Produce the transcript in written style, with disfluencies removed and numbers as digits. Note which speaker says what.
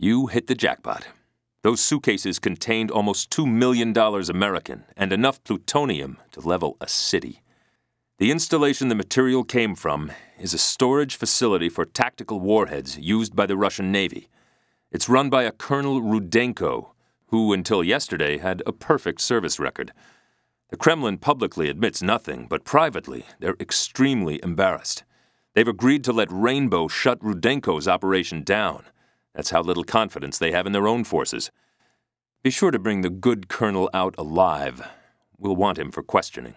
Speaker 1: You hit the jackpot. Those suitcases contained almost $2 million American and enough plutonium to level a city. The installation the material came from is a storage facility for tactical warheads used by the Russian Navy. It's run by a Colonel Rudenko, who until yesterday had a perfect service record. The Kremlin publicly admits nothing, but privately they're extremely embarrassed. They've agreed to let Rainbow shut Rudenko's operation down. That's how little confidence they have in their own forces. Be sure to bring the good colonel out alive. We'll want him for questioning.